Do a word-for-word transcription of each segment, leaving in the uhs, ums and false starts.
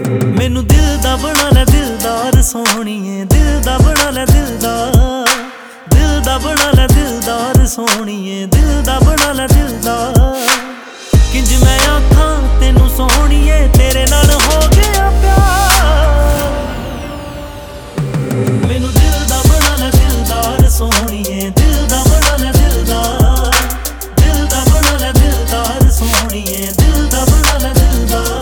मैनू दिल दा बना ले दिलदार सोहणीए, दिल दा बना ले दिलदार, दिल दा बना ले दिलदार सोहणीए, दिल दा बना ले दिलदार। किंज मैं आखां तेनू सोहणीए तेरे नाल हो गया प्यार। मैनू दिल दा बना ले दिलदार सोहणीए, दिल दा बना ले दिलदार, दिल दा बना ले दिलदार सोहणीए, दिल दा बना ले दिलदार।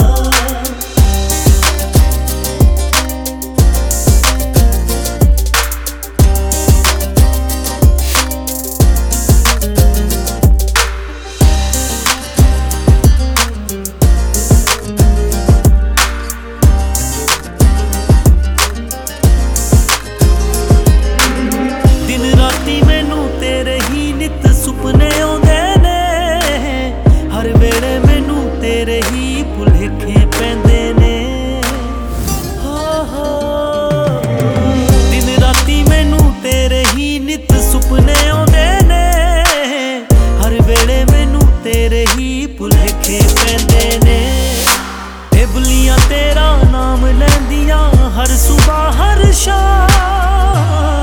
सुपने आउंदे ने हर वेले मैनू तेरे ही भुलेखे पैंदे ने। हो हो दिन राती मैनू तेरे ही नित सुपने आउंदे ने, हर वेले मैनू तेरे ही भुलेखे पैंदे ने। ए बुलियां तेरा नाम लैंदियां हर सुबह हर शाम।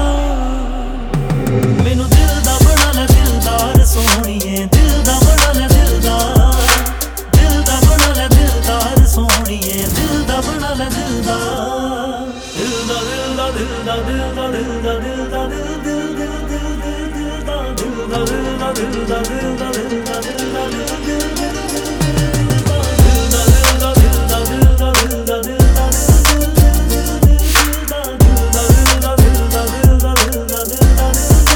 मैनू दिल दा बना ले दिलदार सोहणीए, दिल दा बना ले दिलदार, दिल दा बना ले दिलदार सोहणीए, दिल दा बना ले दिलदार। दिल दा दिल दा दिल दा दिल दा दिल दा दिल दा दिल दिल दिल दिल दिल दिल दा दिल दा दिल दा दिल दा दिल दा दिल दा दिल दा दिल दिल दिल दिल दा दिल दा दिल दा दिल दा दिल दा दिल दा दिल दा दिल दिल दिल दिल दा दिल दा दिल दा दिल दा दिल दा दिल दा दिल दा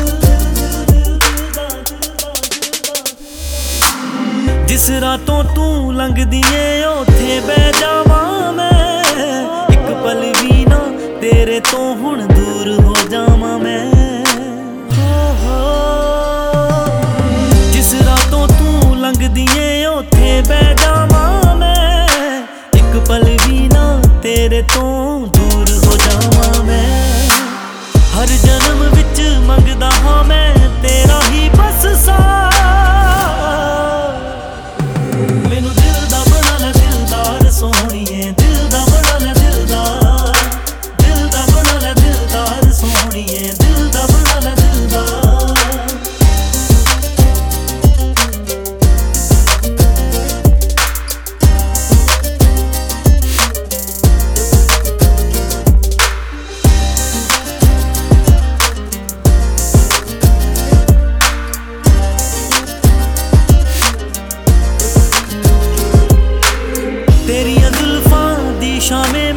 दिल। जिस रातों तू लंघदी ऐ उत्थे बह जावां मैं, एक पल भी ना तेरे तो हुण दूर हो जावां मैं। हो हो जिस रातों तू लंघदी ऐ उत्थे बह जावां मैं, एक पल भी ना तेरे तो दूर हो जावां मैं। हर जन्म विच मंगदा हां मैं तेरा ही बस साथ। मैनू दिल दा बना ले दिलदार सोहणीए, दिल दा बना ले दिलदार, दिल दा बना ले दिलदार सोहणीए, दिल दा बना ले दिलदार। तेरियां जुल्फां दी शामें